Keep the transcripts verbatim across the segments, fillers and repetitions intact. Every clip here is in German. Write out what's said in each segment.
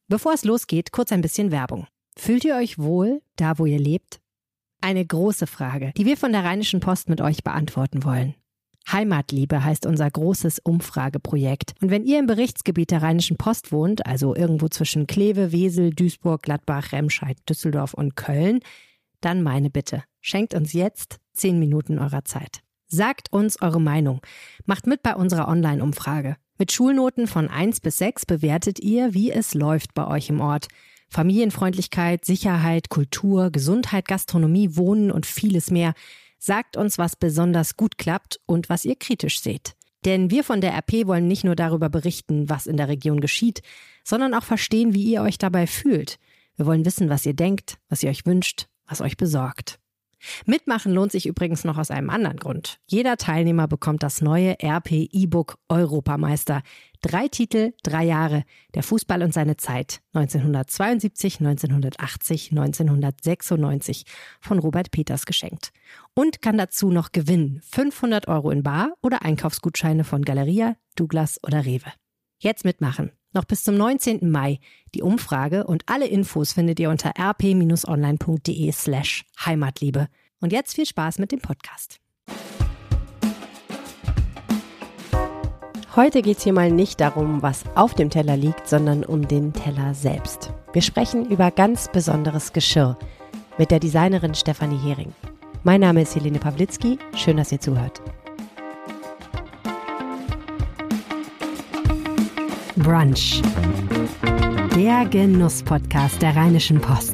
Bevor es losgeht, kurz ein bisschen Werbung. Fühlt ihr euch wohl, da wo ihr lebt? Eine große Frage, die wir von der Rheinischen Post mit euch beantworten wollen. Heimatliebe heißt unser großes Umfrageprojekt. Und wenn ihr im Berichtsgebiet der Rheinischen Post wohnt, also irgendwo zwischen Kleve, Wesel, Duisburg, Gladbach, Remscheid, Düsseldorf und Köln, dann meine Bitte, schenkt uns jetzt zehn Minuten eurer Zeit. Sagt uns eure Meinung. Macht mit bei unserer Online-Umfrage. Mit Schulnoten von eins bis sechs bewertet ihr, wie es läuft bei euch im Ort. Familienfreundlichkeit, Sicherheit, Kultur, Gesundheit, Gastronomie, Wohnen und vieles mehr. Sagt uns, was besonders gut klappt und was ihr kritisch seht. Denn wir von der R P wollen nicht nur darüber berichten, was in der Region geschieht, sondern auch verstehen, wie ihr euch dabei fühlt. Wir wollen wissen, was ihr denkt, was ihr euch wünscht, was euch besorgt. Mitmachen lohnt sich übrigens noch aus einem anderen Grund. Jeder Teilnehmer bekommt das neue R P E-Book Europameister. Drei Titel, drei Jahre. Der Fußball und seine Zeit. neunzehnhundertzweiundsiebzig, neunzehnhundertachtzig, neunzehnhundertsechsundneunzig von Robert Peters geschenkt. Und kann dazu noch gewinnen. fünfhundert Euro in Bar oder Einkaufsgutscheine von Galeria, Douglas oder Rewe. Jetzt mitmachen. Noch bis zum neunzehnten Mai. Die Umfrage und alle Infos findet ihr unter rp-online.de slash Heimatliebe. Und jetzt viel Spaß mit dem Podcast. Heute geht es hier mal nicht darum, was auf dem Teller liegt, sondern um den Teller selbst. Wir sprechen über ganz besonderes Geschirr mit der Designerin Stefanie Hering. Mein Name ist Helene Pawlitzki. Schön, dass ihr zuhört. Brunch. Der Genuss-Podcast der Rheinischen Post.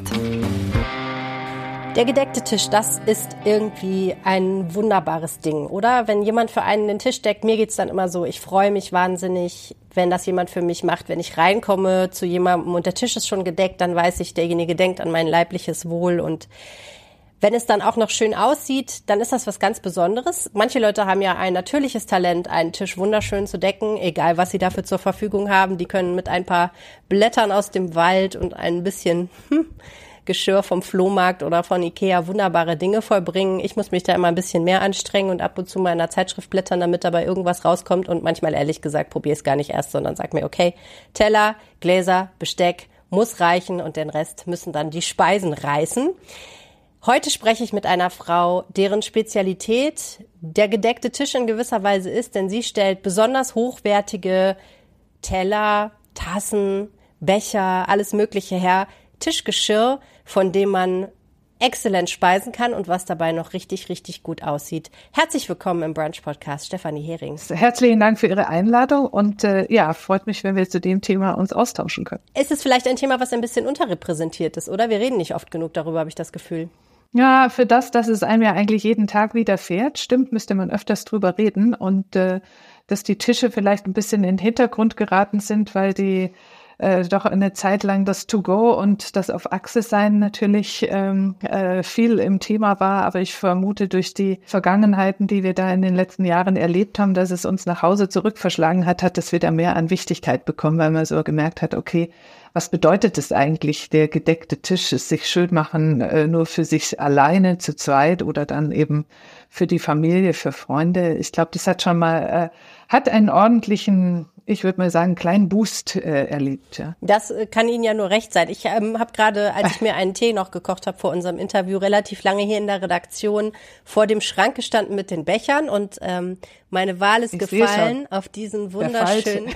Der gedeckte Tisch, das ist irgendwie ein wunderbares Ding, oder? Wenn jemand für einen den Tisch deckt, mir geht's dann immer so, ich freue mich wahnsinnig, wenn das jemand für mich macht. Wenn ich reinkomme zu jemandem und der Tisch ist schon gedeckt, dann weiß ich, derjenige denkt an mein leibliches Wohl. Und wenn es dann auch noch schön aussieht, dann ist das was ganz Besonderes. Manche Leute haben ja ein natürliches Talent, einen Tisch wunderschön zu decken, egal was sie dafür zur Verfügung haben. Die können mit ein paar Blättern aus dem Wald und ein bisschen hm, Geschirr vom Flohmarkt oder von Ikea wunderbare Dinge vollbringen. Ich muss mich da immer ein bisschen mehr anstrengen und ab und zu mal in einer Zeitschrift blättern, damit dabei irgendwas rauskommt. Und manchmal, ehrlich gesagt, probiere ich es gar nicht erst, sondern sag mir, okay, Teller, Gläser, Besteck muss reichen und den Rest müssen dann die Speisen reißen. Heute spreche ich mit einer Frau, deren Spezialität der gedeckte Tisch in gewisser Weise ist, denn sie stellt besonders hochwertige Teller, Tassen, Becher, alles Mögliche her, Tischgeschirr, von dem man exzellent speisen kann und was dabei noch richtig, richtig gut aussieht. Herzlich willkommen im Brunch-Podcast, Stefanie Hering. Herzlichen Dank für Ihre Einladung und äh, ja, freut mich, wenn wir zu dem Thema uns austauschen können. Ist es vielleicht ein Thema, was ein bisschen unterrepräsentiert ist, oder? Wir reden nicht oft genug darüber, habe ich das Gefühl. Ja, für das, dass es einem ja eigentlich jeden Tag widerfährt, stimmt, müsste man öfters drüber reden und äh, dass die Tische vielleicht ein bisschen in den Hintergrund geraten sind, weil die äh, doch eine Zeit lang das To-Go und das auf Achse sein natürlich ähm, äh, viel im Thema war, aber ich vermute durch die Vergangenheiten, die wir da in den letzten Jahren erlebt haben, dass es uns nach Hause zurückverschlagen hat, hat es wieder mehr an Wichtigkeit bekommen, weil man so gemerkt hat, okay, was bedeutet es eigentlich, der gedeckte Tisch, es sich schön machen, äh, nur für sich alleine, zu zweit oder dann eben für die Familie, für Freunde. Ich glaube, das hat schon mal, äh, hat einen ordentlichen, ich würde mal sagen, kleinen Boost äh, erlebt. Ja. Das äh, kann Ihnen ja nur recht sein. Ich ähm, habe gerade, als ich mir einen Tee noch gekocht habe vor unserem Interview, relativ lange hier in der Redaktion vor dem Schrank gestanden mit den Bechern und ähm, meine Wahl ist ich gefallen auf diesen wunderschönen.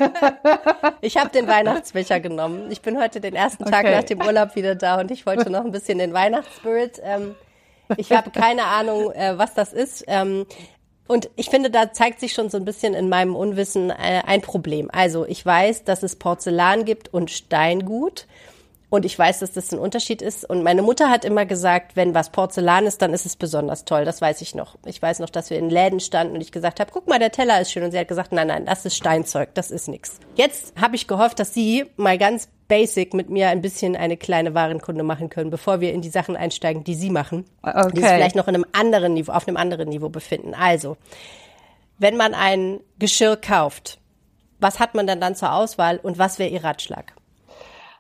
Ich habe den Weihnachtsbecher genommen. Ich bin heute den ersten Tag okay. nach dem Urlaub wieder da und ich wollte noch ein bisschen den Weihnachtsspirit. Ähm, ich habe keine Ahnung, äh, was das ist. Ähm, Und ich finde, da zeigt sich schon so ein bisschen in meinem Unwissen äh, ein Problem. Also ich weiß, dass es Porzellan gibt und Steingut. Und ich weiß, dass das ein Unterschied ist. Und meine Mutter hat immer gesagt, wenn was Porzellan ist, dann ist es besonders toll. Das weiß ich noch. Ich weiß noch, dass wir in Läden standen und ich gesagt habe, guck mal, der Teller ist schön. Und sie hat gesagt, nein, nein, das ist Steinzeug, das ist nix. Jetzt habe ich gehofft, dass Sie mal ganz basic mit mir ein bisschen eine kleine Warenkunde machen können, bevor wir in die Sachen einsteigen, die Sie machen, okay. die sich vielleicht noch in einem anderen Niveau, auf einem anderen Niveau befinden. Also, wenn man ein Geschirr kauft, was hat man dann dann zur Auswahl und was wäre Ihr Ratschlag?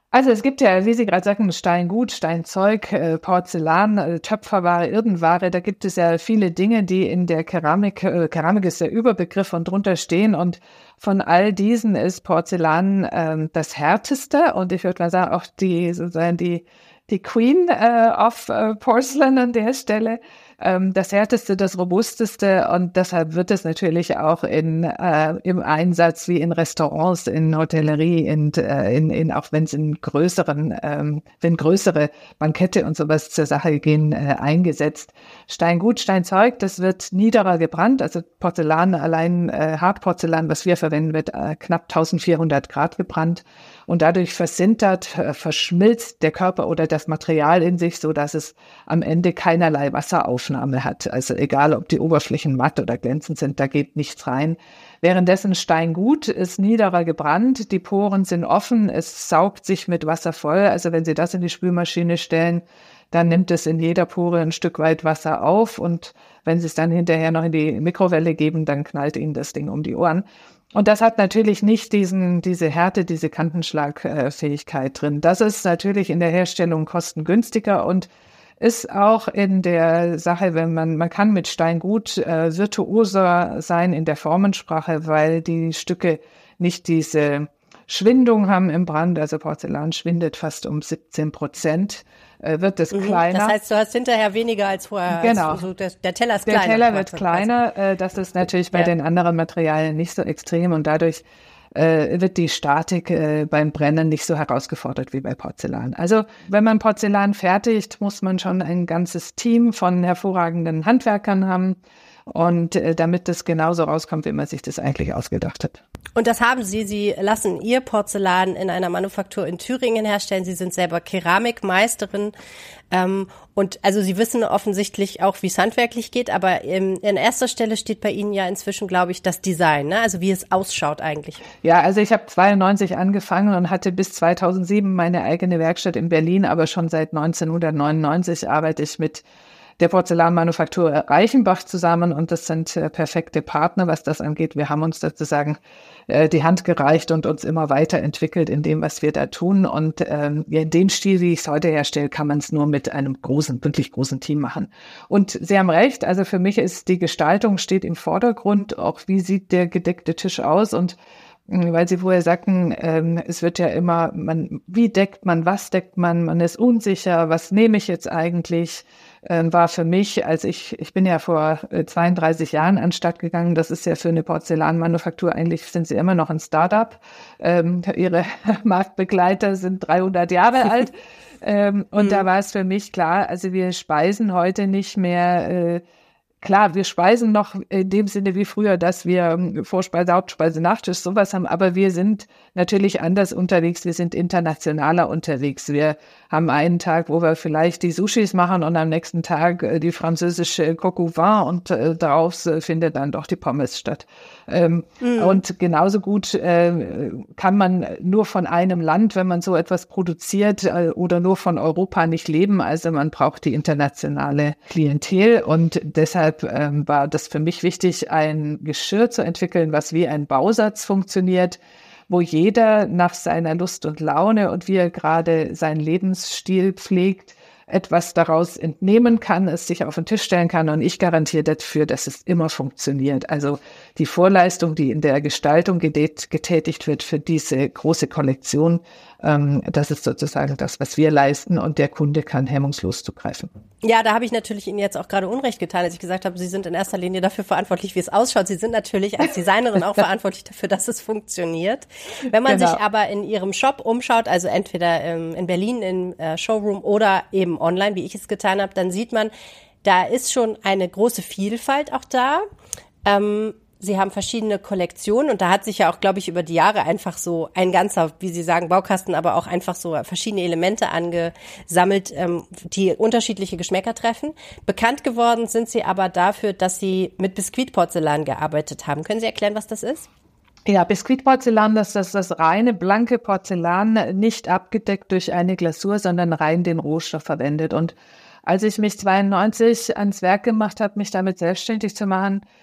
Also es gibt ja, wie Sie gerade sagten, Steingut, Steinzeug, äh, Porzellan, äh, Töpferware, Irdenware. Da gibt es ja viele Dinge, die in der Keramik, äh, Keramik ist der Überbegriff und drunter stehen. Und von all diesen ist Porzellan ähm, das härteste. Und ich würde mal sagen, auch die sozusagen die die Queen äh, of äh, Porcelain an der Stelle. Ähm, das härteste, das robusteste, und deshalb wird es natürlich auch in äh, im Einsatz wie in Restaurants, in Hotellerie, in, äh, in, in auch wenn es in größeren, ähm, wenn größere Bankette und sowas zur Sache gehen, äh, eingesetzt. Steingut, Steinzeug, das wird niederer gebrannt, also Porzellan, allein äh, Hartporzellan, was wir verwenden, wird äh, knapp eintausendvierhundert Grad gebrannt. Und dadurch versintert, äh, verschmilzt der Körper oder das Material in sich, so dass es am Ende keinerlei Wasseraufnahme hat. Also egal, ob die Oberflächen matt oder glänzend sind, da geht nichts rein. Währenddessen Steingut ist niederer gebrannt, die Poren sind offen, es saugt sich mit Wasser voll. Also wenn Sie das in die Spülmaschine stellen, dann nimmt es in jeder Pore ein Stück weit Wasser auf. Und wenn Sie es dann hinterher noch in die Mikrowelle geben, dann knallt Ihnen das Ding um die Ohren. Und das hat natürlich nicht diesen, diese Härte, diese Kantenschlagfähigkeit drin. Das ist natürlich in der Herstellung kostengünstiger und ist auch in der Sache, wenn man, man kann mit Steingut äh, virtuoser sein in der Formensprache, weil die Stücke nicht diese Schwindung haben im Brand. Also Porzellan schwindet fast um siebzehn Prozent. Wird es mhm, kleiner. Das heißt, du hast hinterher weniger als vorher. Genau. Also der, der Teller ist der kleiner. Der Teller wird kleiner. Das ist natürlich bei ja. den anderen Materialien nicht so extrem und dadurch äh, wird die Statik äh, beim Brennen nicht so herausgefordert wie bei Porzellan. Also wenn man Porzellan fertigt, muss man schon ein ganzes Team von hervorragenden Handwerkern haben. Und äh, damit das genauso rauskommt, wie man sich das eigentlich ausgedacht hat. Und das haben Sie. Sie lassen Ihr Porzellan in einer Manufaktur in Thüringen herstellen. Sie sind selber Keramikmeisterin. Ähm, und also Sie wissen offensichtlich auch, wie es handwerklich geht. Aber in, in erster Stelle steht bei Ihnen ja inzwischen, glaube ich, das Design, ne? Also wie es ausschaut eigentlich. Ja, also ich habe zweiundneunzig angefangen und hatte bis zweitausendsieben meine eigene Werkstatt in Berlin. Aber schon seit neunzehnhundertneunundneunzig arbeite ich mit der Porzellanmanufaktur Reichenbach zusammen und das sind äh, perfekte Partner, was das angeht. Wir haben uns sozusagen äh, die Hand gereicht und uns immer weiterentwickelt in dem, was wir da tun. Und ähm, in dem Stil, wie ich es heute herstelle, kann man es nur mit einem großen, wirklich großen Team machen. Und Sie haben recht, also für mich ist die Gestaltung steht im Vordergrund, auch wie sieht der gedeckte Tisch aus und weil Sie vorher sagten, ähm, es wird ja immer, man, wie deckt man, was deckt man, man ist unsicher, was nehme ich jetzt eigentlich, ähm, war für mich, als ich, ich bin ja vor zweiunddreißig Jahren an den Start gegangen, das ist ja für eine Porzellanmanufaktur, eigentlich sind Sie immer noch ein Start-up, ähm, Ihre Marktbegleiter sind dreihundert Jahre alt ähm, und mhm. da war es für mich klar, also wir speisen heute nicht mehr äh, Klar, wir speisen noch in dem Sinne wie früher, dass wir Vorspeise, Hauptspeise, Nachtisch, sowas haben, aber wir sind natürlich anders unterwegs, wir sind internationaler unterwegs. Wir haben einen Tag, wo wir vielleicht die Sushis machen und am nächsten Tag die französische Coq au vin und äh, darauf findet dann doch die Pommes statt. Ähm, mhm. Und genauso gut äh, kann man nur von einem Land, wenn man so etwas produziert äh, oder nur von Europa nicht leben. Also man braucht die internationale Klientel und deshalb ähm, war das für mich wichtig, ein Geschirr zu entwickeln, was wie ein Bausatz funktioniert, wo jeder nach seiner Lust und Laune und wie er gerade seinen Lebensstil pflegt, etwas daraus entnehmen kann, es sich auf den Tisch stellen kann und ich garantiere dafür, dass es immer funktioniert. Also die Vorleistung, die in der Gestaltung getätigt wird für diese große Kollektion, ähm, das ist sozusagen das, was wir leisten und der Kunde kann hemmungslos zugreifen. Ja, da habe ich natürlich Ihnen jetzt auch gerade Unrecht getan, als ich gesagt habe, Sie sind in erster Linie dafür verantwortlich, wie es ausschaut. Sie sind natürlich als Designerin auch verantwortlich dafür, dass es funktioniert. Wenn man genau. sich aber in Ihrem Shop umschaut, also entweder ähm, in Berlin im äh, Showroom oder eben online, wie ich es getan habe, dann sieht man, da ist schon eine große Vielfalt auch da. Ähm, Sie haben verschiedene Kollektionen und da hat sich ja auch, glaube ich, über die Jahre einfach so ein ganzer, wie Sie sagen, Baukasten, aber auch einfach so verschiedene Elemente angesammelt, ähm, die unterschiedliche Geschmäcker treffen. Bekannt geworden sind Sie aber dafür, dass Sie mit Biskuitporzellan gearbeitet haben. Können Sie erklären, was das ist? Ja, Biskuitporzellan, das ist das reine, blanke Porzellan, nicht abgedeckt durch eine Glasur, sondern rein den Rohstoff verwendet. Und als ich mich zweiundneunzig ans Werk gemacht habe, mich damit selbstständig zu machen,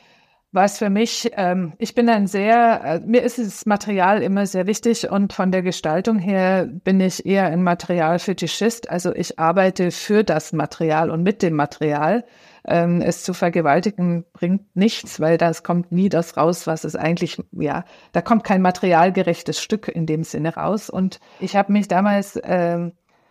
was für mich, ähm, ich bin ein sehr, äh, mir ist das Material immer sehr wichtig und von der Gestaltung her bin ich eher ein Materialfetischist. Also ich arbeite für das Material und mit dem Material. Ähm, es zu vergewaltigen bringt nichts, weil das kommt nie das raus, was es eigentlich, ja, da kommt kein materialgerechtes Stück in dem Sinne raus. Und ich habe mich damals, ähm,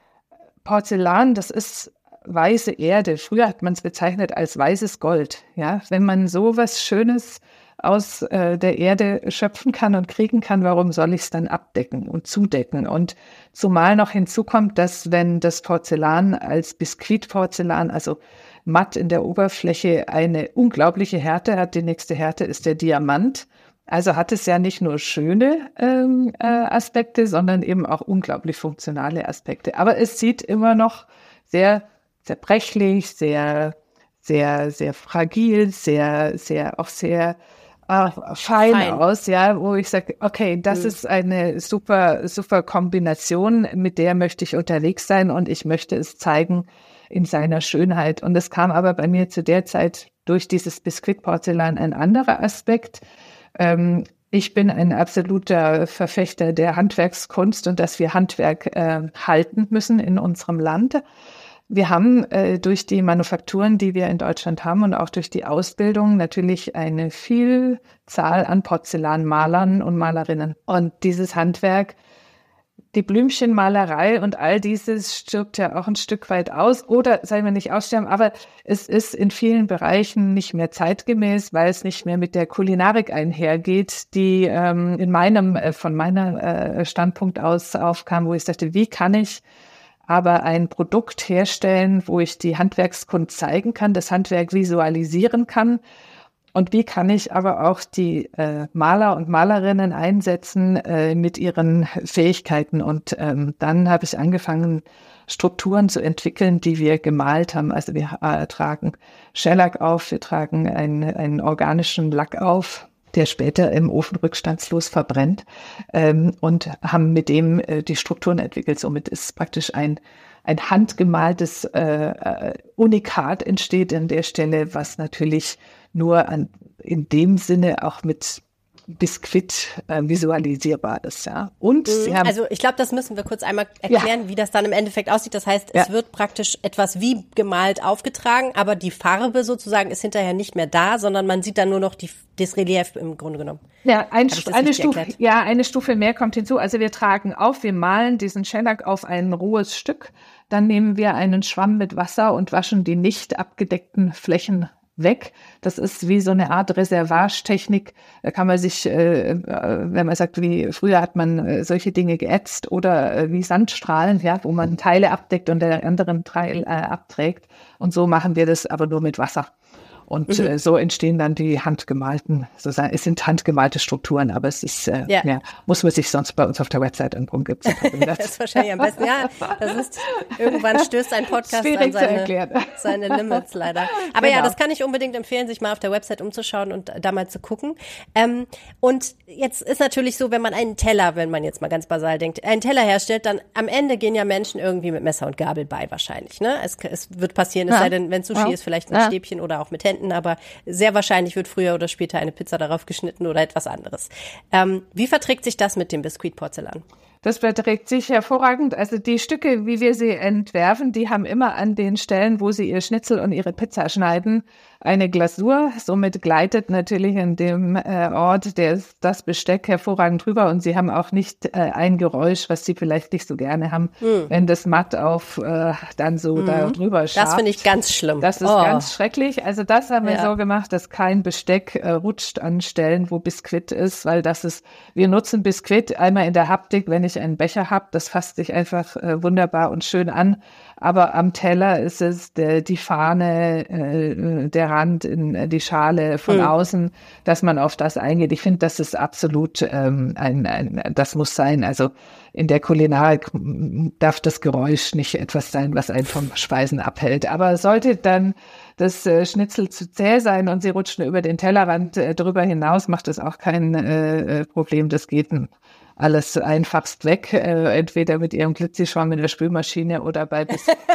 Porzellan, das ist weiße Erde. Früher hat man es bezeichnet als weißes Gold. Ja, wenn man so was Schönes aus äh, der Erde schöpfen kann und kriegen kann, warum soll ich es dann abdecken und zudecken? Und zumal noch hinzukommt, dass wenn das Porzellan als Biskuitporzellan, also matt in der Oberfläche, eine unglaubliche Härte hat, die nächste Härte ist der Diamant. Also hat es ja nicht nur schöne ähm, äh, Aspekte, sondern eben auch unglaublich funktionale Aspekte. Aber es sieht immer noch sehr zerbrechlich, sehr, sehr, sehr fragil, sehr, sehr, auch sehr äh, fein, fein aus, ja, wo ich sage, okay, das mhm. ist eine super, super Kombination, mit der möchte ich unterwegs sein und ich möchte es zeigen in seiner Schönheit. Und es kam aber bei mir zu der Zeit durch dieses Biskuitporzellan ein anderer Aspekt. Ähm, ich bin ein absoluter Verfechter der Handwerkskunst und dass wir Handwerk äh, halten müssen in unserem Land. Wir haben äh, durch die Manufakturen, die wir in Deutschland haben und auch durch die Ausbildung natürlich eine Vielzahl an Porzellanmalern und Malerinnen. Und dieses Handwerk, die Blümchenmalerei und all dieses stirbt ja auch ein Stück weit aus. Oder, sagen wir nicht aussterben, aber es ist in vielen Bereichen nicht mehr zeitgemäß, weil es nicht mehr mit der Kulinarik einhergeht, die ähm, in meinem, äh, von meiner äh, Standpunkt aus aufkam, wo ich sagte, wie kann ich aber ein Produkt herstellen, wo ich die Handwerkskunst zeigen kann, das Handwerk visualisieren kann. Und wie kann ich aber auch die äh, Maler und Malerinnen einsetzen äh, mit ihren Fähigkeiten? Und ähm, dann habe ich angefangen, Strukturen zu entwickeln, die wir gemalt haben. Also wir äh, tragen Shellac auf, wir tragen einen, einen organischen Lack auf, der später im Ofen rückstandslos verbrennt, ähm, und haben mit dem äh, die Strukturen entwickelt. Somit ist praktisch ein ein handgemaltes äh, Unikat entsteht an der Stelle, was natürlich nur an, in dem Sinne auch mit Biskuit äh, visualisierbar ist, ja. Und mhm. sie haben, also ich glaube, das müssen wir kurz einmal erklären, ja. wie das dann im Endeffekt aussieht. Das heißt, es ja. wird praktisch etwas wie gemalt aufgetragen, aber die Farbe sozusagen ist hinterher nicht mehr da, sondern man sieht dann nur noch die, das Relief im Grunde genommen. Ja, ein, eine Stufe, erklärt? ja, eine Stufe mehr kommt hinzu. Also wir tragen auf, wir malen diesen Shellac auf ein rohes Stück. Dann nehmen wir einen Schwamm mit Wasser und waschen die nicht abgedeckten Flächen weg. Das ist wie so eine Art Reservagetechnik. Da kann man sich, äh, wenn man sagt, wie früher hat man äh, solche Dinge geätzt oder äh, wie Sandstrahlen, ja, wo man Teile abdeckt und den anderen Teil äh, abträgt. Und so machen wir das aber nur mit Wasser. Und mhm. äh, so entstehen dann die handgemalten, sozusagen, es sind handgemalte Strukturen, aber es ist, äh, ja. ja, muss man sich sonst bei uns auf der Website angucken. Gibt's das ist wahrscheinlich am besten. Ja, das ist, irgendwann stößt ein Podcast an seine, seine Limits leider. Aber genau. ja, das kann ich unbedingt empfehlen, sich mal auf der Website umzuschauen und da mal zu gucken. Ähm, und jetzt ist natürlich so, wenn man einen Teller, wenn man jetzt mal ganz basal denkt, einen Teller herstellt, dann am Ende gehen ja Menschen irgendwie mit Messer und Gabel bei wahrscheinlich. Ne? Es, es wird passieren, es ja. sei denn, wenn Sushi ja. ist, vielleicht mit ja. Stäbchen oder auch mit Händen. Aber sehr wahrscheinlich wird früher oder später eine Pizza darauf geschnitten oder etwas anderes. Ähm, wie verträgt sich das mit dem Biskuitporzellan? Das verträgt sich hervorragend. Also die Stücke, wie wir sie entwerfen, die haben immer an den Stellen, wo sie ihr Schnitzel und ihre Pizza schneiden, eine Glasur. Somit gleitet natürlich in dem äh, Ort der, das Besteck hervorragend drüber. Und sie haben auch nicht äh, ein Geräusch, was sie vielleicht nicht so gerne haben, hm. wenn das matt auf äh, dann so hm. da drüber schabt. Das finde ich ganz schlimm. Das ist oh. ganz schrecklich. Also das haben wir ja. so gemacht, dass kein Besteck äh, rutscht an Stellen, wo Biskuit ist, weil das ist, wir nutzen Biskuit einmal in der Haptik, wenn ich einen Becher habe, das fasst sich einfach äh, wunderbar und schön an. Aber am Teller ist es der, die Fahne, äh, der Rand, in, die Schale von mhm. außen, dass man auf das eingeht. Ich finde, das ist absolut ähm, ein, ein, das muss sein. Also in der Kulinarik darf das Geräusch nicht etwas sein, was einen vom Speisen abhält. Aber sollte dann das äh, Schnitzel zu zäh sein und sie rutschen über den Tellerrand äh, drüber hinaus, macht das auch kein äh, Problem. Das geht alles einfachst weg, äh, entweder mit ihrem Glitzischwamm in der Spülmaschine oder bei, Bis-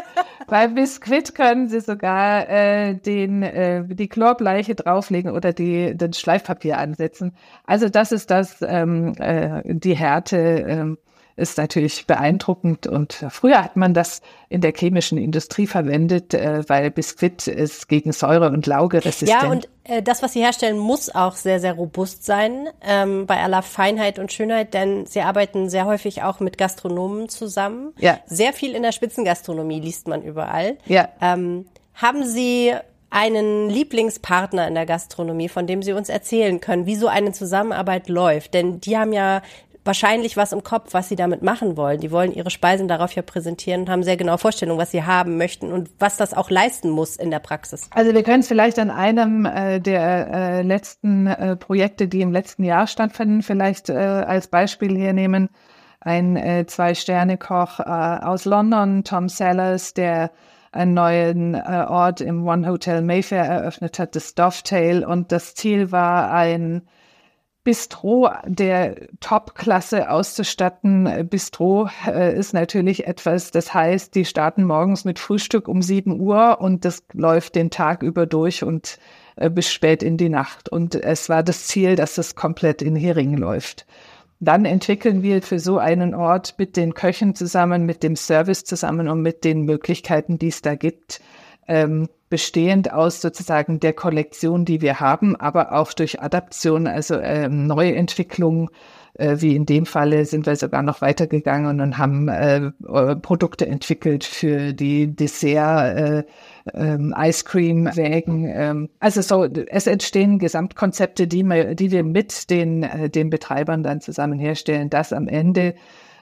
Bei Biskuit können Sie sogar äh, den äh, die Chlorbleiche drauflegen oder die den Schleifpapier ansetzen. Also das ist das, ähm, äh, die Härte ähm, ist natürlich beeindruckend. Und früher hat man das in der chemischen Industrie verwendet, äh, weil Biskuit ist gegen Säure und Lauge resistent. Ja, und äh, das, was Sie herstellen, muss auch sehr, sehr robust sein, ähm, bei aller Feinheit und Schönheit, denn Sie arbeiten sehr häufig auch mit Gastronomen zusammen. Ja. Sehr viel in der Spitzengastronomie liest man überall. Ja. Ähm, haben Sie einen Lieblingspartner in der Gastronomie, von dem Sie uns erzählen können, wie so eine Zusammenarbeit läuft? Denn die haben ja wahrscheinlich was im Kopf, was sie damit machen wollen. Die wollen ihre Speisen darauf ja präsentieren und haben sehr genaue Vorstellungen, was sie haben möchten und was das auch leisten muss in der Praxis. Also wir können es vielleicht an einem äh, der äh, letzten äh, Projekte, die im letzten Jahr stattfanden, vielleicht äh, als Beispiel hier nehmen. Ein äh, Zwei-Sterne-Koch äh, aus London, Tom Sellers, der einen neuen äh, Ort im One Hotel Mayfair eröffnet hat, das Dovetail. Und das Ziel war, ein Bistro der Top-Klasse auszustatten. Bistro äh, ist natürlich etwas, das heißt, die starten morgens mit Frühstück um sieben Uhr und das läuft den Tag über durch und äh, bis spät in die Nacht. Und es war das Ziel, dass das komplett in Hering läuft. Dann entwickeln wir für so einen Ort mit den Köchen zusammen, mit dem Service zusammen und mit den Möglichkeiten, die es da gibt, ähm, bestehend aus sozusagen der Kollektion, die wir haben, aber auch durch Adaption, also ähm, Neuentwicklung, äh, wie in dem Falle sind wir sogar noch weitergegangen und haben äh, Produkte entwickelt für die Dessert, äh, ähm, Ice Cream Wägen. Ähm, also so, es entstehen Gesamtkonzepte, die wir, die wir mit den äh, den Betreibern dann zusammen herstellen, dass am Ende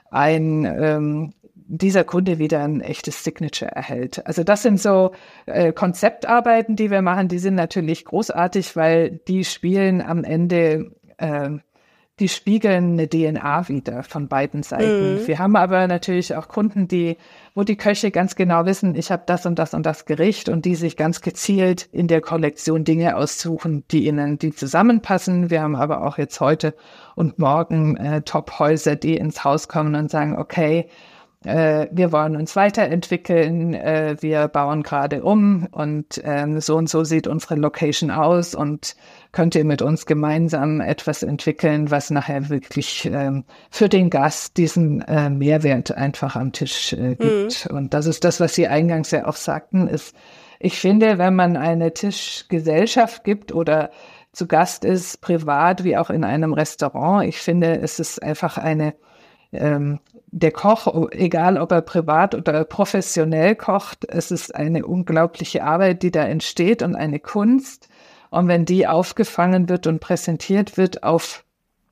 ein ähm, dieser Kunde wieder ein echtes Signature erhält. Also das sind so äh, Konzeptarbeiten, die wir machen, die sind natürlich großartig, weil die spielen am Ende, äh, die spiegeln eine D N A wieder von beiden Seiten. Mhm. Wir haben aber natürlich auch Kunden, die, wo die Köche ganz genau wissen, ich habe das und das und das Gericht und die sich ganz gezielt in der Kollektion Dinge aussuchen, die ihnen, die zusammenpassen. Wir haben aber auch jetzt heute und morgen äh, Top-Häuser, die ins Haus kommen und sagen, okay, Äh, wir wollen uns weiterentwickeln, äh, wir bauen gerade um und ähm, so und so sieht unsere Location aus und könnt ihr mit uns gemeinsam etwas entwickeln, was nachher wirklich ähm, für den Gast diesen äh, Mehrwert einfach am Tisch äh, gibt. Mhm. Und das ist das, was Sie eingangs ja auch sagten, ist, ich finde, wenn man eine Tischgesellschaft gibt oder zu Gast ist, privat wie auch in einem Restaurant, ich finde, es ist einfach eine Ähm, der Koch, egal ob er privat oder professionell kocht, es ist eine unglaubliche Arbeit, die da entsteht und eine Kunst. Und wenn die aufgefangen wird und präsentiert wird auf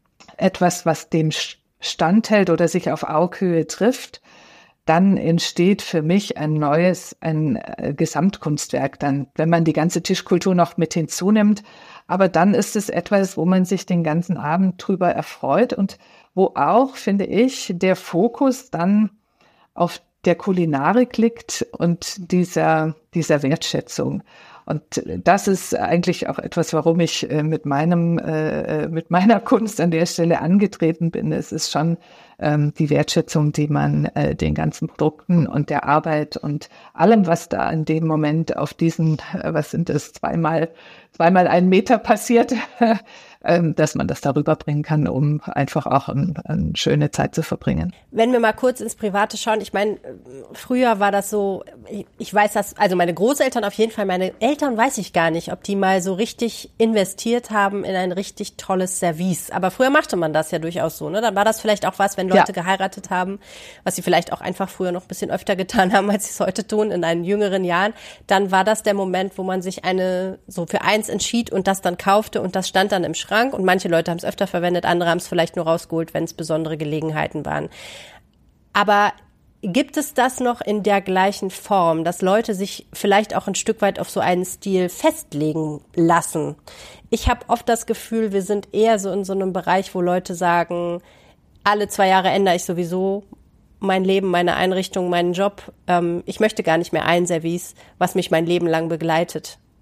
etwas, was dem standhält oder sich auf Augenhöhe trifft, dann entsteht für mich ein neues, ein äh, Gesamtkunstwerk dann, wenn man die ganze Tischkultur noch mit hinzunimmt. Aber dann ist es etwas, wo man sich den ganzen Abend drüber erfreut und wo auch, finde ich, der Fokus dann auf der Kulinarik liegt und dieser, dieser Wertschätzung. Und das ist eigentlich auch etwas, warum ich äh, mit meinem, äh, mit meiner Kunst an der Stelle angetreten bin. Es ist schon ähm, die Wertschätzung, die man äh, den ganzen Produkten und der Arbeit und allem, was da in dem Moment auf diesen, äh, was sind das, zweimal, zweimal einen Meter passiert, ähm, dass man das darüber bringen kann, um einfach auch ein, eine schöne Zeit zu verbringen. Wenn wir mal kurz ins Private schauen, ich meine, früher war das so, ich weiß das, also meine Großeltern auf jeden Fall, meine Eltern weiß ich gar nicht, ob die mal so richtig investiert haben in ein richtig tolles Service. Aber früher machte man das ja durchaus so, ne? Dann war das vielleicht auch was, wenn Leute ja. geheiratet haben, was sie vielleicht auch einfach früher noch ein bisschen öfter getan haben, als sie es heute tun, in einen jüngeren Jahren. Dann war das der Moment, wo man sich eine, so für eins entschied und das dann kaufte und das stand dann im Schrank. Und manche Leute haben es öfter verwendet, andere haben es vielleicht nur rausgeholt, wenn es besondere Gelegenheiten waren. Aber gibt es das noch in der gleichen Form, dass Leute sich vielleicht auch ein Stück weit auf so einen Stil festlegen lassen? Ich habe oft das Gefühl, wir sind eher so in so einem Bereich, wo Leute sagen, alle zwei Jahre ändere ich sowieso mein Leben, meine Einrichtung, meinen Job. Ähm, ich möchte gar nicht mehr ein Service, was mich mein Leben lang begleitet.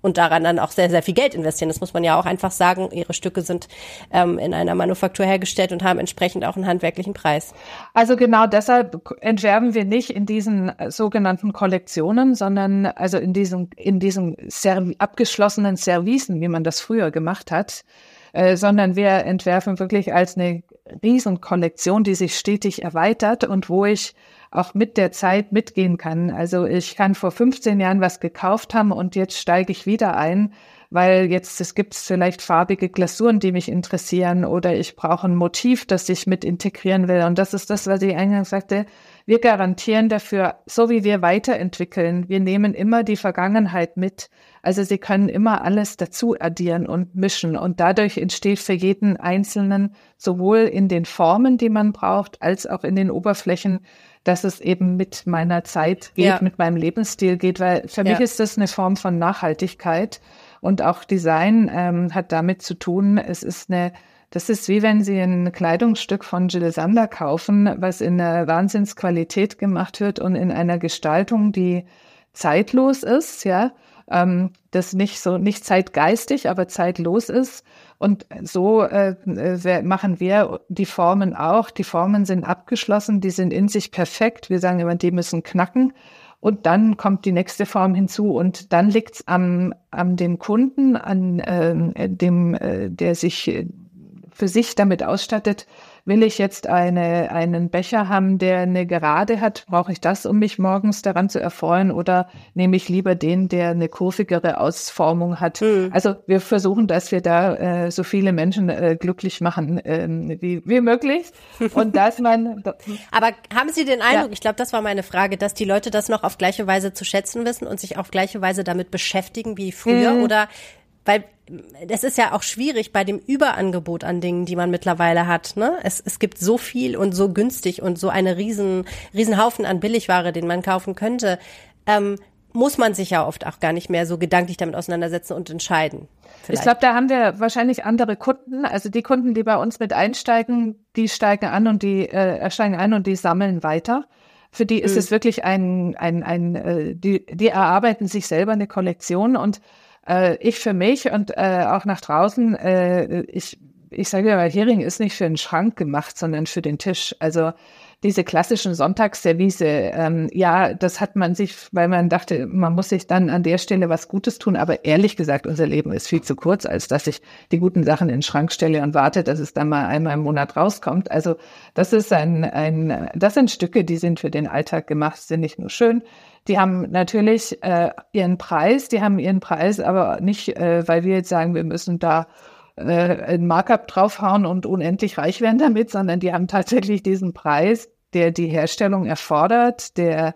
und daran dann auch sehr, sehr viel Geld investieren. Das muss man ja auch einfach sagen. Ihre Stücke sind ähm, in einer Manufaktur hergestellt und haben entsprechend auch einen handwerklichen Preis. Also genau deshalb entwerfen wir nicht in diesen sogenannten Kollektionen, sondern also in diesen, in diesen Serv- abgeschlossenen Servicen, wie man das früher gemacht hat, äh, sondern wir entwerfen wirklich als eine Riesenkollektion, die sich stetig erweitert und wo ich auch mit der Zeit mitgehen kann. Also ich kann vor fünfzehn Jahren was gekauft haben und jetzt steige ich wieder ein, weil jetzt es gibt vielleicht farbige Glasuren, die mich interessieren oder ich brauche ein Motiv, das ich mit integrieren will. Und das ist das, was ich eingangs sagte. Wir garantieren dafür, so wie wir weiterentwickeln, wir nehmen immer die Vergangenheit mit. Also Sie können immer alles dazu addieren und mischen. Und dadurch entsteht für jeden Einzelnen sowohl in den Formen, die man braucht, als auch in den Oberflächen, dass es eben mit meiner Zeit geht, ja. mit meinem Lebensstil geht. Weil für ja. mich ist das eine Form von Nachhaltigkeit. Und auch Design ähm, hat damit zu tun, es ist eine, das ist wie wenn Sie ein Kleidungsstück von Jil Sander kaufen, was in einer Wahnsinnsqualität gemacht wird und in einer Gestaltung, die zeitlos ist, ja, ähm, das nicht so, nicht zeitgeistig, aber zeitlos ist. Und so äh, machen wir die Formen auch. Die Formen sind abgeschlossen, die sind in sich perfekt. Wir sagen immer, die müssen knacken. Und dann kommt die nächste Form hinzu und dann liegt's am, am dem Kunden, an äh, dem, äh, der sich äh, für sich damit ausstattet. Will ich jetzt eine, einen Becher haben, der eine Gerade hat? Brauche ich das, um mich morgens daran zu erfreuen? Oder nehme ich lieber den, der eine kurvigere Ausformung hat? Mhm. Also wir versuchen, dass wir da äh, so viele Menschen äh, glücklich machen, äh, wie, wie möglich. Und dass man. Aber haben Sie den Eindruck, ja. ich glaube, das war meine Frage, dass die Leute das noch auf gleiche Weise zu schätzen wissen und sich auf gleiche Weise damit beschäftigen wie früher? Mhm. Oder weil es ist ja auch schwierig bei dem Überangebot an Dingen, die man mittlerweile hat, ne? Es, es gibt so viel und so günstig und so eine riesen, riesen Haufen an Billigware, den man kaufen könnte. Ähm, muss man sich ja oft auch gar nicht mehr so gedanklich damit auseinandersetzen und entscheiden. Vielleicht. Ich glaube, da haben wir wahrscheinlich andere Kunden. Also die Kunden, die bei uns mit einsteigen, die steigen an und die äh, steigen ein und die sammeln weiter. Für die ist mhm. es wirklich ein, ein, ein, äh, die, die erarbeiten sich selber eine Kollektion und ich für mich und äh, auch nach draußen, äh, ich ich sage ja, Hering ist nicht für den Schrank gemacht, sondern für den Tisch. Also diese klassischen Sonntagsservice, ähm, ja, das hat man sich, weil man dachte, man muss sich dann an der Stelle was Gutes tun. Aber ehrlich gesagt, unser Leben ist viel zu kurz, als dass ich die guten Sachen in den Schrank stelle und warte, dass es dann mal einmal im Monat rauskommt. Also das ist ein, ein, das sind Stücke, die sind für den Alltag gemacht, sind nicht nur schön. Die haben natürlich äh, ihren Preis, die haben ihren Preis, aber nicht, äh, weil wir jetzt sagen, wir müssen da äh, ein Markup draufhauen und unendlich reich werden damit, sondern die haben tatsächlich diesen Preis, der die Herstellung erfordert, der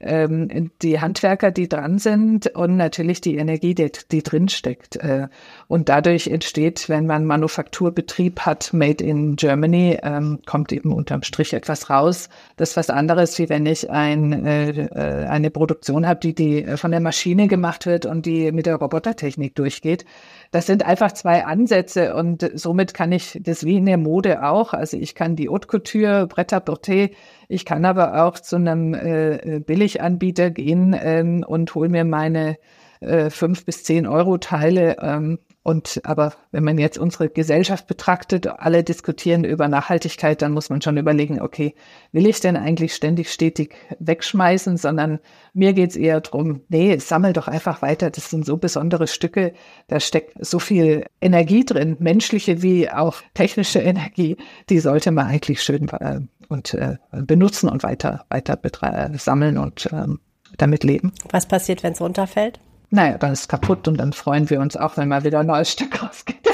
ähm, die Handwerker, die dran sind und natürlich die Energie, die, die drin steckt. Äh, und dadurch entsteht, wenn man Manufakturbetrieb hat, Made in Germany, ähm, kommt eben unterm Strich etwas raus. Das ist was anderes, wie wenn ich ein, äh, eine Produktion habe, die, die von der Maschine gemacht wird und die mit der Robotertechnik durchgeht. Das sind einfach zwei Ansätze und somit kann ich das wie in der Mode auch. Also ich kann die Haute Couture, Pret-à-Porter, ich kann aber auch zu einem äh, Billiganbieter gehen ähm, und hole mir meine äh, fünf bis zehn Euro Teile. Ähm, und aber wenn man jetzt unsere Gesellschaft betrachtet, alle diskutieren über Nachhaltigkeit, dann muss man schon überlegen, okay, will ich denn eigentlich ständig stetig wegschmeißen, sondern mir geht's eher drum, nee, sammel doch einfach weiter. Das sind so besondere Stücke, da steckt so viel Energie drin, menschliche wie auch technische Energie, die sollte man eigentlich schön äh, und äh, benutzen und weiter weiter betre- sammeln und ähm, damit leben. Was passiert, wenn es runterfällt? Naja, dann ist es kaputt und dann freuen wir uns auch, wenn mal wieder ein neues Stück rausgeht.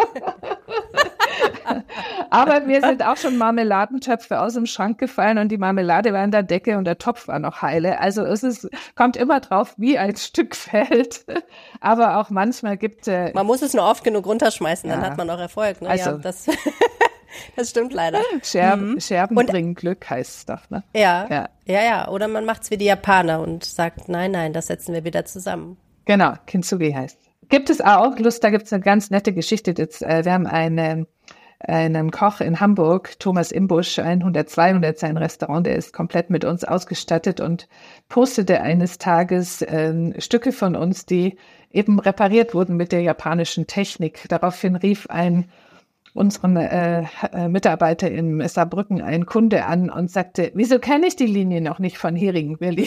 Aber mir sind auch schon Marmeladentöpfe aus dem Schrank gefallen und die Marmelade war in der Decke und der Topf war noch heile. Also es ist, kommt immer drauf, wie ein Stück fällt. Aber auch manchmal gibt es... Äh, man muss es nur oft genug runterschmeißen, dann ja. hat man auch Erfolg. Ne? Also, ja, das, das stimmt leider. Scherben, mhm. Scherben und, bringen Glück, heißt es doch. Ne? Ja, ja, ja, ja. Oder man macht's wie die Japaner und sagt, nein, nein, das setzen wir wieder zusammen. Genau, Kintsugi heißt. Gibt es auch, Lust, da gibt es eine ganz nette Geschichte. Jetzt, äh, wir haben eine einen Koch in Hamburg, Thomas Imbusch, hundertzweihundert sein Restaurant, der ist komplett mit uns ausgestattet und postete eines Tages äh, Stücke von uns, die eben repariert wurden mit der japanischen Technik. Daraufhin rief ein unseren äh, Mitarbeiter in Saarbrücken ein Kunde an und sagte, wieso kenne ich die Linie noch nicht von Heringen, Willi?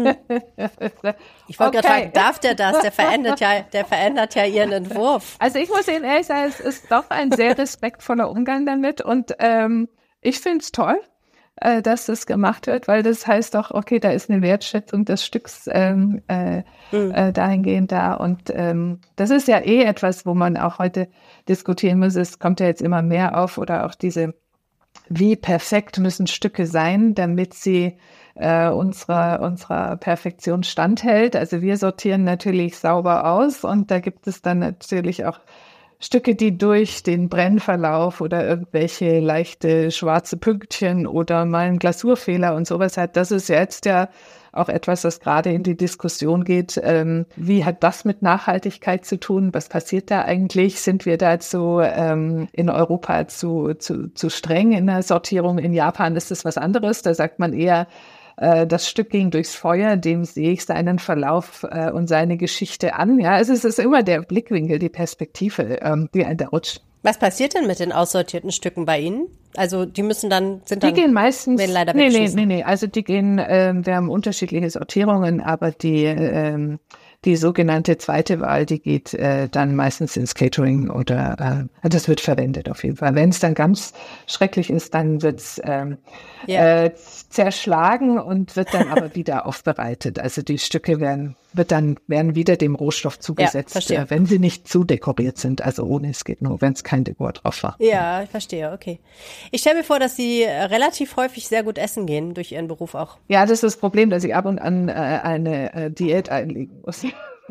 Ich wollte okay. gerade fragen, darf der das? Der verändert ja, der verändert ja ihren Entwurf. Also ich muss Ihnen ehrlich sagen, es ist doch ein sehr respektvoller Umgang damit und ähm, ich finde es toll, äh, dass das gemacht wird, weil das heißt doch, okay, da ist eine Wertschätzung des Stücks ähm, äh, mhm. äh, dahingehend da und ähm, das ist ja eh etwas, wo man auch heute diskutieren muss. Es kommt ja jetzt immer mehr auf oder auch diese, wie perfekt müssen Stücke sein, damit sie äh, unserer, unserer Perfektion standhält. Also wir sortieren natürlich sauber aus und da gibt es dann natürlich auch Stücke, die durch den Brennverlauf oder irgendwelche leichte schwarze Pünktchen oder mal einen Glasurfehler und sowas hat. Das ist jetzt ja auch etwas, das gerade in die Diskussion geht. Ähm, wie hat das mit Nachhaltigkeit zu tun? Was passiert da eigentlich? Sind wir da zu, ähm, in Europa zu, zu, zu streng in der Sortierung? In Japan ist das was anderes. Da sagt man eher, äh, das Stück ging durchs Feuer, dem sehe ich seinen Verlauf äh, und seine Geschichte an. Ja, also es ist immer der Blickwinkel, die Perspektive, ähm, die einen da rutscht. Was passiert denn mit den aussortierten Stücken bei Ihnen? Also die müssen dann, sind dann, die gehen meistens, leider nee, nee, nee, nee, also die gehen, ähm, wir haben unterschiedliche Sortierungen, aber die, ähm, die sogenannte zweite Wahl, die geht äh, dann meistens ins Catering oder äh, das wird verwendet auf jeden Fall. Wenn es dann ganz schrecklich ist, dann wird's ähm, ja. äh, zerschlagen und wird dann aber wieder aufbereitet. Also die Stücke werden wird dann werden wieder dem Rohstoff zugesetzt, ja, äh, wenn sie nicht zu dekoriert sind. Also ohne, es geht nur, wenn es kein Dekor drauf war. Ja, ich verstehe, okay. Ich stelle mir vor, dass Sie relativ häufig sehr gut essen gehen, durch Ihren Beruf auch. Ja, das ist das Problem, dass ich ab und an äh, eine äh, Diät einlegen muss.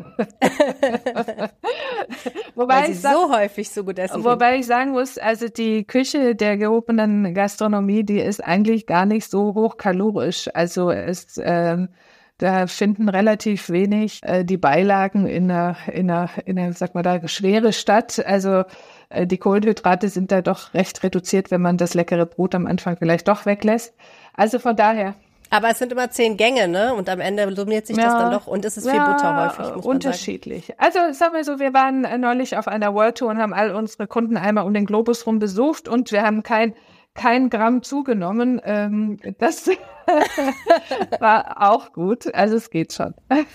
wobei Weil Sie ich sag, so häufig so gut essen Wobei gehen. ich sagen muss, also die Küche der gehobenen Gastronomie, die ist eigentlich gar nicht so hochkalorisch. Also es ähm, da finden relativ wenig äh, die Beilagen in einer, in einer, in einer, sag mal da, schwere Stadt. Also äh, die Kohlenhydrate sind da doch recht reduziert, wenn man das leckere Brot am Anfang vielleicht doch weglässt. Also von daher. Aber es sind immer zehn Gänge, ne? Und am Ende summiert sich ja, das dann doch und es ist viel ja, Butter häufig, muss man unterschiedlich. sagen. Also sagen wir so, wir waren neulich auf einer World Tour und haben all unsere Kunden einmal um den Globus rum besucht und wir haben kein kein Gramm zugenommen. Ähm, das war auch gut. Also es geht schon.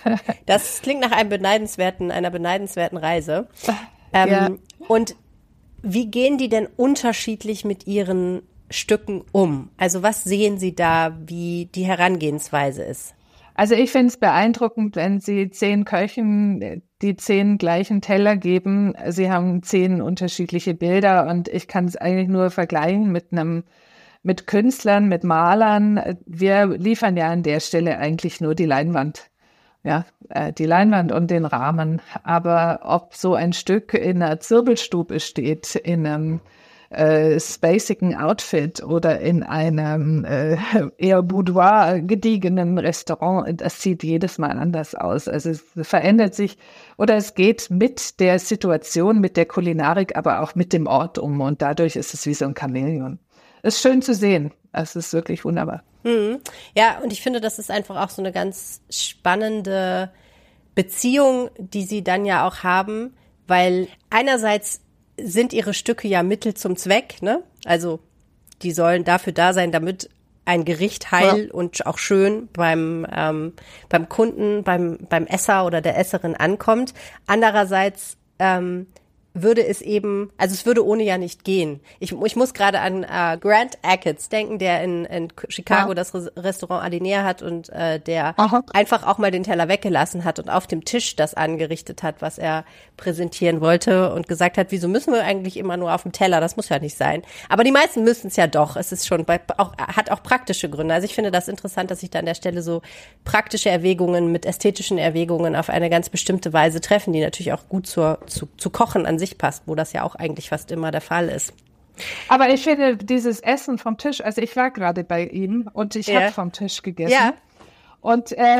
Das klingt nach einem beneidenswerten, einer beneidenswerten Reise. Ähm, ja. Und wie gehen die denn unterschiedlich mit ihren Stücken um? Also was sehen Sie da, wie die Herangehensweise ist? Also ich finde es beeindruckend, wenn Sie zehn Köchen die zehn gleichen Teller geben. Sie haben zehn unterschiedliche Bilder und ich kann es eigentlich nur vergleichen mit einem, mit Künstlern, mit Malern. Wir liefern ja an der Stelle eigentlich nur die Leinwand. Ja, äh, die Leinwand und den Rahmen. Aber ob so ein Stück in einer Zirbelstube steht, in einem Äh, spacigen Outfit oder in einem äh, eher Boudoir gediegenen Restaurant, das sieht jedes Mal anders aus. Also es verändert sich oder es geht mit der Situation, mit der Kulinarik, aber auch mit dem Ort um und dadurch ist es wie so ein Chamäleon. Es ist schön zu sehen. Es ist wirklich wunderbar. Mhm. Ja, und ich finde, das ist einfach auch so eine ganz spannende Beziehung, die Sie dann ja auch haben, weil einerseits sind ihre Stücke ja Mittel zum Zweck, ne? Also die sollen dafür da sein, damit ein Gericht heil ja. und auch schön beim ähm, beim Kunden, beim beim Esser oder der Esserin ankommt. Andererseits ähm, würde es eben, also es würde ohne ja nicht gehen. Ich, ich muss gerade an äh, Grant Achatz denken, der in, in Chicago ja. das Re- Restaurant Alinea hat und äh, der Aha. einfach auch mal den Teller weggelassen hat und auf dem Tisch das angerichtet hat, was er präsentieren wollte und gesagt hat, wieso müssen wir eigentlich immer nur auf dem Teller? Das muss ja nicht sein. Aber die meisten müssen es ja doch. Es ist schon bei, auch, hat auch praktische Gründe. Also ich finde das interessant, dass sich da an der Stelle so praktische Erwägungen mit ästhetischen Erwägungen auf eine ganz bestimmte Weise treffen, die natürlich auch gut zur, zu, zu Kochen an sich passt, wo das ja auch eigentlich fast immer der Fall ist. Aber ich finde dieses Essen vom Tisch, also ich war gerade bei ihm und ich ja. habe vom Tisch gegessen. Ja. Und äh,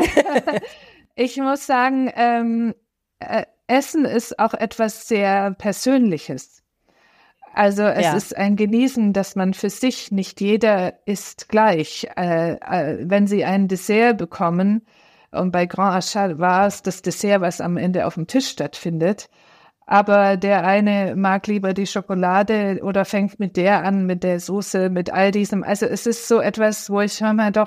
ich muss sagen, ähm, äh, Essen ist auch etwas sehr Persönliches. Also es Ja. ist ein Genießen, dass man für sich, nicht jeder isst gleich. Äh, äh, wenn Sie ein Dessert bekommen, und bei Grand Achat war es das Dessert, was am Ende auf dem Tisch stattfindet, aber der eine mag lieber die Schokolade oder fängt mit der an, mit der Soße, mit all diesem. Also es ist so etwas, wo ich manchmal doch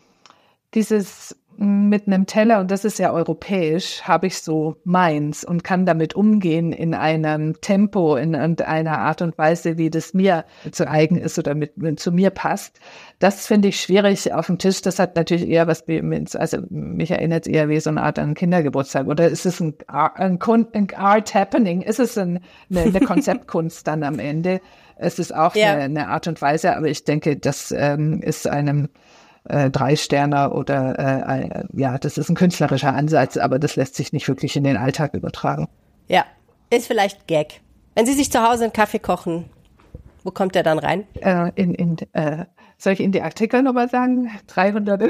dieses mit einem Teller, und das ist ja europäisch, habe ich so meins und kann damit umgehen in einem Tempo, in einer Art und Weise, wie das mir zu eigen ist oder mit, mit zu mir passt. Das finde ich schwierig auf dem Tisch. Das hat natürlich eher was, mit, also mich erinnert es eher wie so eine Art an Kindergeburtstag. Oder ist es ein, ein, ein Art Happening? Ist es ein, eine, eine Konzeptkunst dann am Ende? Es ist auch ja. eine, eine Art und Weise, aber ich denke, das ähm, ist einem Äh, drei Sterner oder äh, äh, ja, das ist ein künstlerischer Ansatz, aber das lässt sich nicht wirklich in den Alltag übertragen. Ja, ist vielleicht Gag. Wenn Sie sich zu Hause einen Kaffee kochen, wo kommt der dann rein? Äh, in, in, äh, soll ich Ihnen die Artikelnummer sagen? dreihundert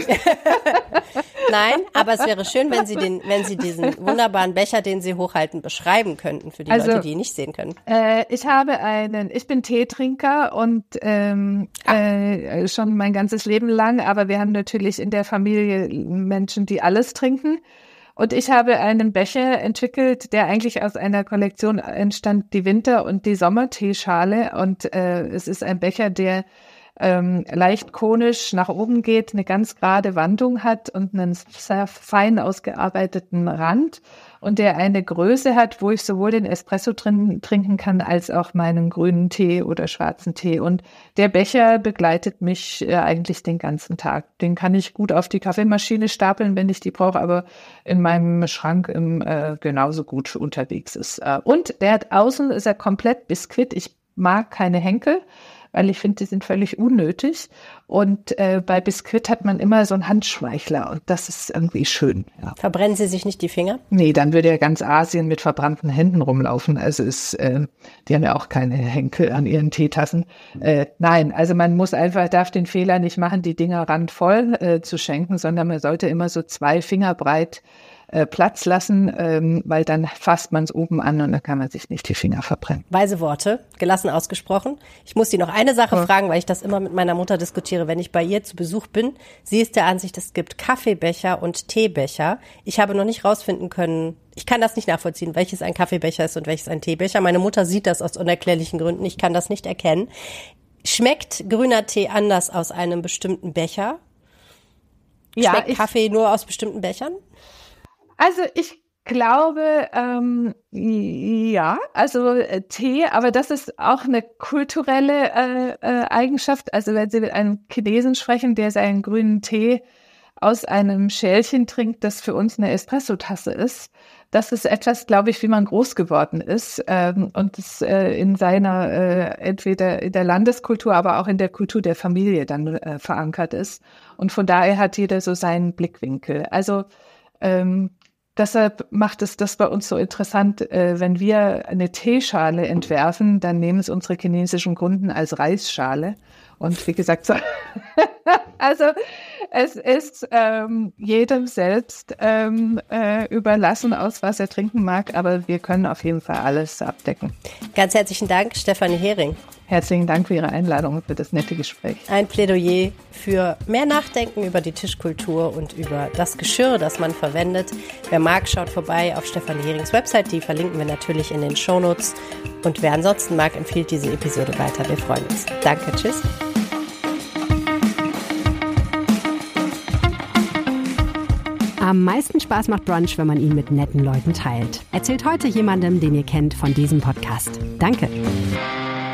Nein, aber es wäre schön, wenn Sie den, wenn Sie diesen wunderbaren Becher, den Sie hochhalten, beschreiben könnten für die also, Leute, die ihn nicht sehen können. Äh, ich habe einen, ich bin Teetrinker und ähm, äh, schon mein ganzes Leben lang, aber wir haben natürlich in der Familie Menschen, die alles trinken. Und ich habe einen Becher entwickelt, der eigentlich aus einer Kollektion entstand, die Winter- und die Sommerteeschale. Und äh, es ist ein Becher, der ähm, leicht konisch nach oben geht, eine ganz gerade Wandung hat und einen sehr fein ausgearbeiteten Rand. Und der eine Größe hat, wo ich sowohl den Espresso drin trinken kann, als auch meinen grünen Tee oder schwarzen Tee. Und der Becher begleitet mich äh, eigentlich den ganzen Tag. Den kann ich gut auf die Kaffeemaschine stapeln, wenn ich die brauche, aber in meinem Schrank im, äh, genauso gut unterwegs ist. Äh, und der hat außen, ist er komplett Biskuit. Ich mag keine Henkel, weil ich finde, die sind völlig unnötig. Und äh, bei Biskuit hat man immer so einen Handschmeichler und das ist irgendwie schön. Ja. Verbrennen Sie sich nicht die Finger? Nee, dann würde ja ganz Asien mit verbrannten Händen rumlaufen. Also ist, äh, die haben ja auch keine Henkel an ihren Teetassen. Äh, nein, also man muss einfach, darf den Fehler nicht machen, die Dinger randvoll äh, zu schenken, sondern man sollte immer so zwei Finger breit äh, Platz lassen, ähm, weil dann fasst man es oben an und dann kann man sich nicht die Finger verbrennen. Weise Worte, gelassen ausgesprochen. Ich muss Sie noch eine Sache oh. fragen, weil ich das immer mit meiner Mutter diskutiere, wenn ich bei ihr zu Besuch bin. Sie ist der Ansicht, es gibt Kaffeebecher und Teebecher. Ich habe noch nicht rausfinden können, ich kann das nicht nachvollziehen, welches ein Kaffeebecher ist und welches ein Teebecher. Meine Mutter sieht das aus unerklärlichen Gründen. Ich kann das nicht erkennen. Schmeckt grüner Tee anders aus einem bestimmten Becher? Ja, Schmeckt Kaffee nur aus bestimmten Bechern? Also ich glaube, ähm, ja, also äh, Tee, aber das ist auch eine kulturelle äh, äh, Eigenschaft. Also wenn Sie mit einem Chinesen sprechen, der seinen grünen Tee aus einem Schälchen trinkt, das für uns eine Espressotasse ist, das ist etwas, glaube ich, wie man groß geworden ist ähm, und das äh, in seiner, äh, entweder in der Landeskultur, aber auch in der Kultur der Familie dann äh, verankert ist. Und von daher hat jeder so seinen Blickwinkel. Also ähm, deshalb macht es das bei uns so interessant, äh, wenn wir eine Teeschale entwerfen, dann nehmen es unsere chinesischen Kunden als Reisschale. Und wie gesagt, so also es ist ähm, jedem selbst ähm, äh, überlassen, aus was er trinken mag, aber wir können auf jeden Fall alles abdecken. Ganz herzlichen Dank, Stefanie Hering. Herzlichen Dank für Ihre Einladung und für das nette Gespräch. Ein Plädoyer für mehr Nachdenken über die Tischkultur und über das Geschirr, das man verwendet. Wer mag, schaut vorbei auf Stefanie Herings Website. Die verlinken wir natürlich in den Shownotes. Und wer ansonsten mag, empfiehlt diese Episode weiter. Wir freuen uns. Danke, tschüss. Am meisten Spaß macht Brunch, wenn man ihn mit netten Leuten teilt. Erzählt heute jemandem, den ihr kennt, von diesem Podcast. Danke.